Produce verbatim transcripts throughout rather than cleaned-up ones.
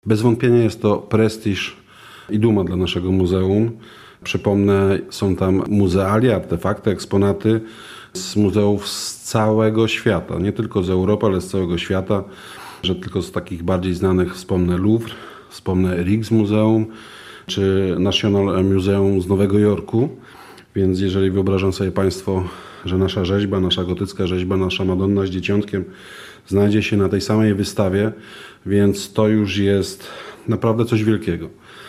Bez wątpienia jest to prestiż i duma dla naszego muzeum. Przypomnę, są tam muzealia, artefakty, eksponaty z muzeów z całego świata. Nie tylko z Europy, ale z całego świata. Że tylko z takich bardziej znanych wspomnę Louvre, wspomnę Rijksmuseum czy National Museum z Nowego Jorku. Więc jeżeli wyobrażą sobie Państwo, że nasza rzeźba, nasza gotycka rzeźba, nasza Madonna z Dzieciątkiem znajdzie się na tej samej wystawie, więc to już jest naprawdę coś wielkiego.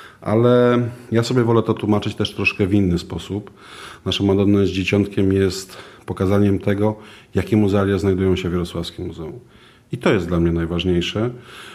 Ale ja sobie wolę to tłumaczyć też troszkę w inny sposób. Nasza Madonna z Dzieciątkiem jest pokazaniem tego, jakie muzealia znajdują się w Jarosławskim Muzeum. I to jest dla mnie najważniejsze,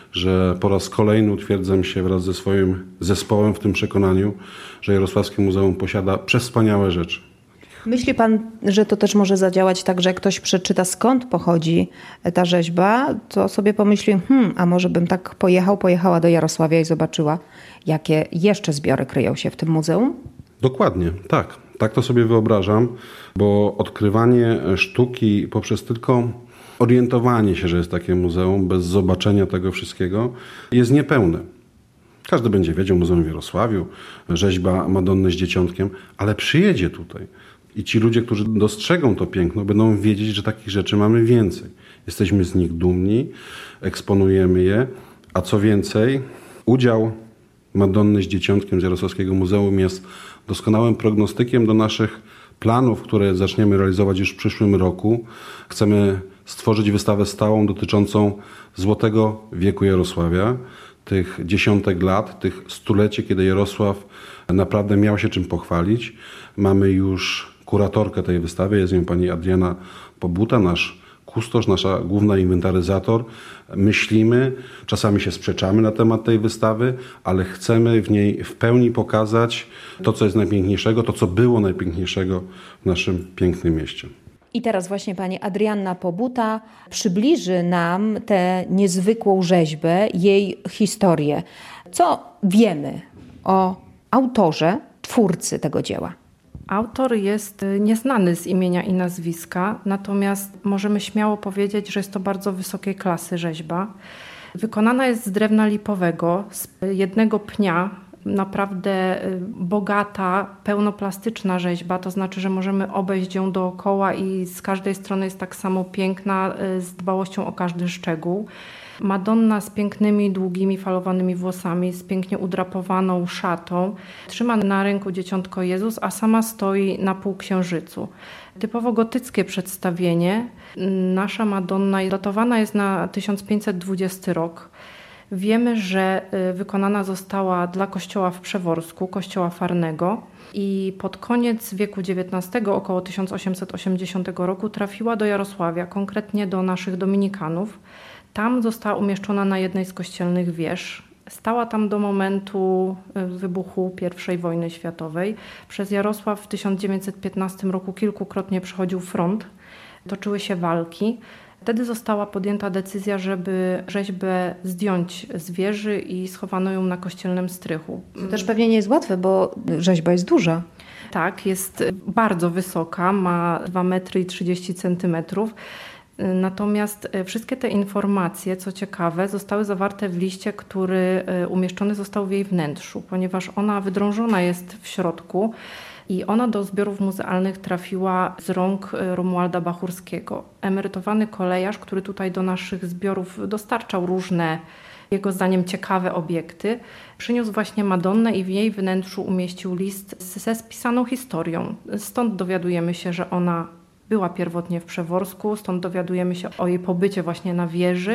że po raz kolejny utwierdzam się wraz ze swoim zespołem w tym przekonaniu, że Jarosławskie Muzeum posiada przewspaniałe rzeczy. Myśli pan, że to też może zadziałać tak, że jak ktoś przeczyta, skąd pochodzi ta rzeźba, to sobie pomyśli, hmm, a może bym tak pojechał, pojechała do Jarosławia i zobaczyła, jakie jeszcze zbiory kryją się w tym muzeum? Dokładnie, tak. Tak to sobie wyobrażam, bo odkrywanie sztuki poprzez tylko orientowanie się, że jest takie muzeum, bez zobaczenia tego wszystkiego, jest niepełne. Każdy będzie wiedział, muzeum w Jarosławiu, rzeźba Madonny z Dzieciątkiem, ale przyjedzie tutaj. I ci ludzie, którzy dostrzegą to piękno, będą wiedzieć, że takich rzeczy mamy więcej. Jesteśmy z nich dumni, eksponujemy je, a co więcej, udział Madonny z Dzieciątkiem z Jarosławskiego Muzeum jest doskonałym prognostykiem do naszych planów, które zaczniemy realizować już w przyszłym roku. Chcemy stworzyć wystawę stałą dotyczącą Złotego wieku Jarosławia, tych dziesiątek lat, tych stuleci, kiedy Jarosław naprawdę miał się czym pochwalić. Mamy już kuratorkę tej wystawy, jest nią pani Adriana Pobuta, nasz kustosz, nasza główna inwentaryzator. Myślimy, czasami się sprzeczamy na temat tej wystawy, ale chcemy w niej w pełni pokazać to, co jest najpiękniejszego, to, co było najpiękniejszego w naszym pięknym mieście. I teraz właśnie pani Adrianna Pobuta przybliży nam tę niezwykłą rzeźbę, jej historię. Co wiemy o autorze, twórcy tego dzieła? Autor jest nieznany z imienia i nazwiska, natomiast możemy śmiało powiedzieć, że jest to bardzo wysokiej klasy rzeźba. Wykonana jest z drewna lipowego, z jednego pnia, naprawdę bogata, pełnoplastyczna rzeźba, to znaczy, że możemy obejść ją dookoła i z każdej strony jest tak samo piękna, z dbałością o każdy szczegół. Madonna z pięknymi, długimi, falowanymi włosami, z pięknie udrapowaną szatą. Trzyma na ręku dzieciątko Jezus, a sama stoi na półksiężycu. Typowo gotyckie przedstawienie. Nasza Madonna datowana jest na tysiąc pięćset dwudziesty rok. Wiemy, że wykonana została dla kościoła w Przeworsku, kościoła Farnego, i pod koniec wieku dziewiętnastego, około tysiąc osiemset osiemdziesiątego roku, trafiła do Jarosławia, konkretnie do naszych dominikanów. Tam została umieszczona na jednej z kościelnych wież. Stała tam do momentu wybuchu pierwszej wojny światowej. Przez Jarosław w tysiąc dziewięćset piętnastym roku kilkukrotnie przechodził front, toczyły się walki. Wtedy została podjęta decyzja, żeby rzeźbę zdjąć z wieży i schowano ją na kościelnym strychu. To też pewnie nie jest łatwe, bo rzeźba jest duża. Tak, jest bardzo wysoka, ma dwa metry i trzydzieści centymetrów. Natomiast wszystkie te informacje, co ciekawe, zostały zawarte w liście, który umieszczony został w jej wnętrzu, ponieważ ona wydrążona jest w środku i ona do zbiorów muzealnych trafiła z rąk Romualda Bachurskiego. Emerytowany kolejarz, który tutaj do naszych zbiorów dostarczał różne, jego zdaniem ciekawe obiekty, przyniósł właśnie Madonnę i w jej wnętrzu umieścił list ze spisaną historią. Stąd dowiadujemy się, że ona była pierwotnie w Przeworsku, stąd dowiadujemy się o jej pobycie właśnie na wieży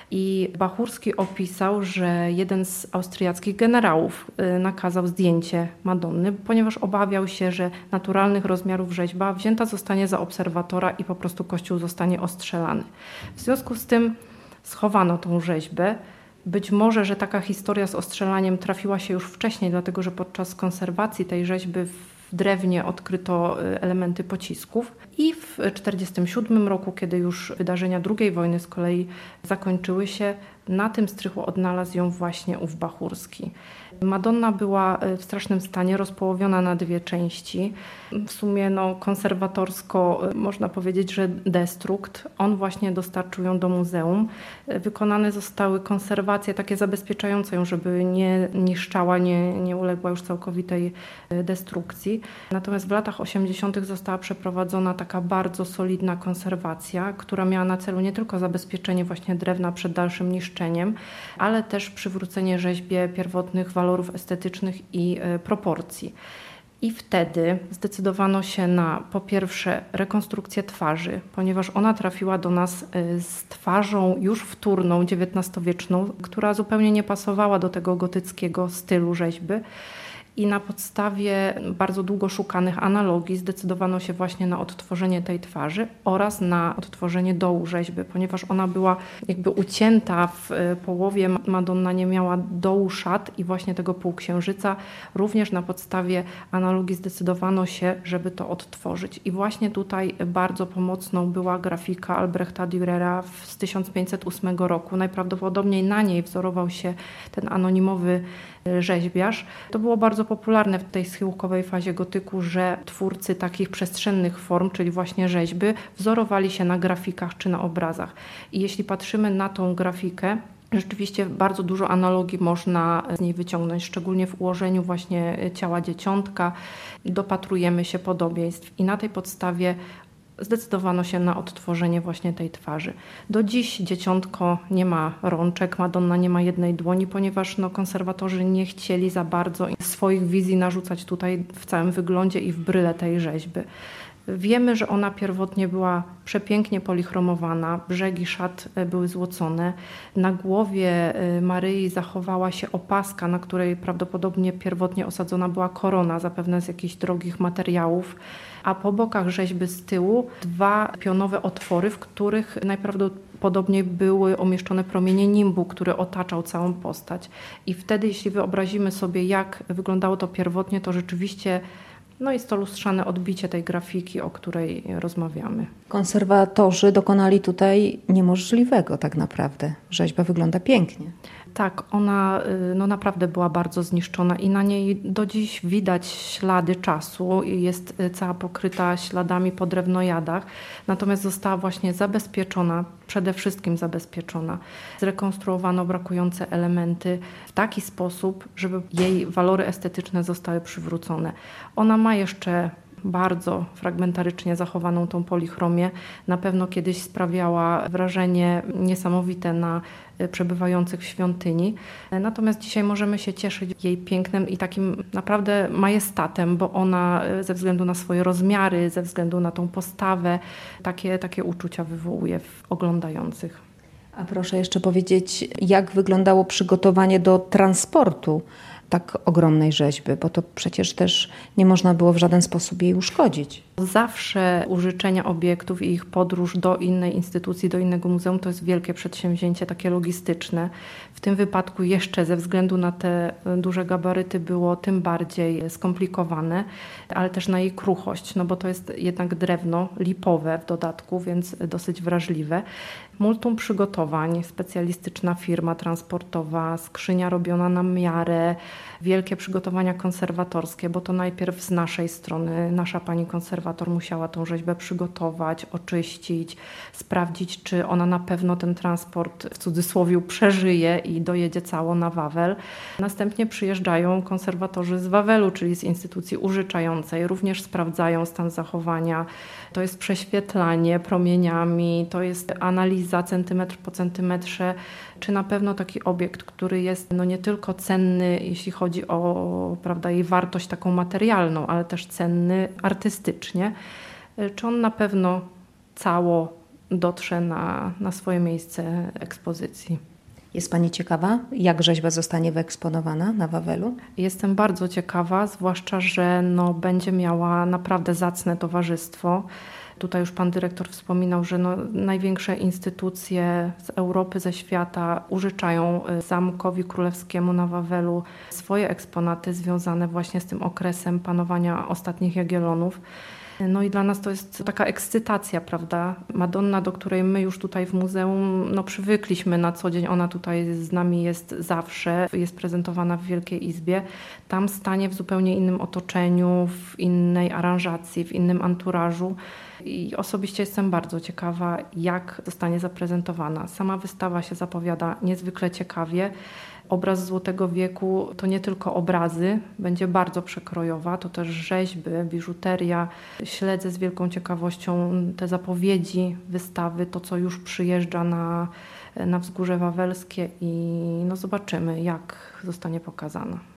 i Bachurski opisał, że jeden z austriackich generałów nakazał zdjęcie Madonny, ponieważ obawiał się, że naturalnych rozmiarów rzeźba wzięta zostanie za obserwatora i po prostu kościół zostanie ostrzelany. W związku z tym schowano tą rzeźbę. Być może, że taka historia z ostrzelaniem trafiła się już wcześniej, dlatego że podczas konserwacji tej rzeźby w drewnie odkryto elementy pocisków i w tysiąc dziewięćset czterdziestym siódmym roku, kiedy już wydarzenia drugiej wojny z kolei zakończyły się, Na tym strychu odnalazł ją właśnie ów Bachurski. Madonna była w strasznym stanie, rozpołowiona na dwie części. W sumie no, konserwatorsko można powiedzieć, że destrukt. On właśnie dostarczył ją do muzeum. Wykonane zostały konserwacje takie zabezpieczające ją, żeby nie niszczała, nie, nie uległa już całkowitej destrukcji. Natomiast w latach osiemdziesiątych została przeprowadzona taka bardzo solidna konserwacja, która miała na celu nie tylko zabezpieczenie właśnie drewna przed dalszym niszczeniem, ale też przywrócenie rzeźbie pierwotnych walorów estetycznych i proporcji. I wtedy zdecydowano się na po pierwsze rekonstrukcję twarzy, ponieważ ona trafiła do nas z twarzą już wtórną, dziewiętnastowieczną, która zupełnie nie pasowała do tego gotyckiego stylu rzeźby. I na podstawie bardzo długo szukanych analogii zdecydowano się właśnie na odtworzenie tej twarzy oraz na odtworzenie dołu rzeźby, ponieważ ona była jakby ucięta w połowie. Madonna nie miała dołu szat i właśnie tego półksiężyca. Również na podstawie analogii zdecydowano się, żeby to odtworzyć. I właśnie tutaj bardzo pomocną była grafika Albrechta Dürera z tysiąc pięćset ósmego roku. Najprawdopodobniej na niej wzorował się ten anonimowy rzeźbiarz. To było bardzo popularne w tej schyłkowej fazie gotyku, że twórcy takich przestrzennych form, czyli właśnie rzeźby, wzorowali się na grafikach czy na obrazach. I jeśli patrzymy na tą grafikę, rzeczywiście bardzo dużo analogii można z niej wyciągnąć, szczególnie w ułożeniu właśnie ciała dzieciątka. Dopatrujemy się podobieństw i na tej podstawie zdecydowano się na odtworzenie właśnie tej twarzy. Do dziś dzieciątko nie ma rączek, Madonna nie ma jednej dłoni, ponieważ no, konserwatorzy nie chcieli za bardzo swoich wizji narzucać tutaj w całym wyglądzie i w bryle tej rzeźby. Wiemy, że ona pierwotnie była przepięknie polichromowana, brzegi szat były złocone. Na głowie Maryi zachowała się opaska, na której prawdopodobnie pierwotnie osadzona była korona, zapewne z jakichś drogich materiałów, a po bokach rzeźby z tyłu dwa pionowe otwory, w których najprawdopodobniej były umieszczone promienie nimbu, który otaczał całą postać. I wtedy, jeśli wyobrazimy sobie, jak wyglądało to pierwotnie, to rzeczywiście no jest to lustrzane odbicie tej grafiki, o której rozmawiamy. Konserwatorzy dokonali tutaj niemożliwego tak naprawdę. Rzeźba wygląda pięknie. Tak, ona no, naprawdę była bardzo zniszczona i na niej do dziś widać ślady czasu. Jest cała pokryta śladami po drewnojadach, natomiast została właśnie zabezpieczona, przede wszystkim zabezpieczona. Zrekonstruowano brakujące elementy w taki sposób, żeby jej walory estetyczne zostały przywrócone. Ona ma jeszcze bardzo fragmentarycznie zachowaną tą polichromię. Na pewno kiedyś sprawiała wrażenie niesamowite na przebywających w świątyni. Natomiast dzisiaj możemy się cieszyć jej pięknem i takim naprawdę majestatem, bo ona ze względu na swoje rozmiary, ze względu na tą postawę, takie, takie uczucia wywołuje w oglądających. A proszę jeszcze powiedzieć, jak wyglądało przygotowanie do transportu tak ogromnej rzeźby, bo to przecież też nie można było w żaden sposób jej uszkodzić. Zawsze użyczenia obiektów i ich podróż do innej instytucji, do innego muzeum to jest wielkie przedsięwzięcie, takie logistyczne. W tym wypadku jeszcze ze względu na te duże gabaryty było tym bardziej skomplikowane, ale też na jej kruchość, no bo to jest jednak drewno lipowe w dodatku, więc dosyć wrażliwe. Multum przygotowań, specjalistyczna firma transportowa, skrzynia robiona na miarę, wielkie przygotowania konserwatorskie, bo to najpierw z naszej strony nasza pani konserwator musiała tą rzeźbę przygotować, oczyścić, sprawdzić, czy ona na pewno ten transport w cudzysłowie przeżyje i dojedzie cało na Wawel. Następnie przyjeżdżają konserwatorzy z Wawelu, czyli z instytucji użyczającej, również sprawdzają stan zachowania. To jest prześwietlanie promieniami, to jest analiza centymetr po centymetrze, czy na pewno taki obiekt, który jest no nie tylko cenny, jeśli chodzi o prawda, jej wartość taką materialną, ale też cenny artystycznie, czy on na pewno cało dotrze na, na swoje miejsce ekspozycji. Jest Pani ciekawa, jak rzeźba zostanie wyeksponowana na Wawelu? Jestem bardzo ciekawa, zwłaszcza, że no, będzie miała naprawdę zacne towarzystwo. Tutaj już pan dyrektor wspominał, że no, największe instytucje z Europy, ze świata użyczają Zamkowi Królewskiemu na Wawelu swoje eksponaty związane właśnie z tym okresem panowania ostatnich Jagiellonów. No i dla nas to jest taka ekscytacja, prawda? Madonna, do której my już tutaj w muzeum no, przywykliśmy na co dzień, ona tutaj z nami jest zawsze, jest prezentowana w Wielkiej Izbie. Tam stanie w zupełnie innym otoczeniu, w innej aranżacji, w innym anturażu. I osobiście jestem bardzo ciekawa, jak zostanie zaprezentowana. Sama wystawa się zapowiada niezwykle ciekawie. Obraz Złotego Wieku to nie tylko obrazy, będzie bardzo przekrojowa, to też rzeźby, biżuteria. Śledzę z wielką ciekawością te zapowiedzi wystawy, to co już przyjeżdża na, na Wzgórze Wawelskie i no zobaczymy, jak zostanie pokazana.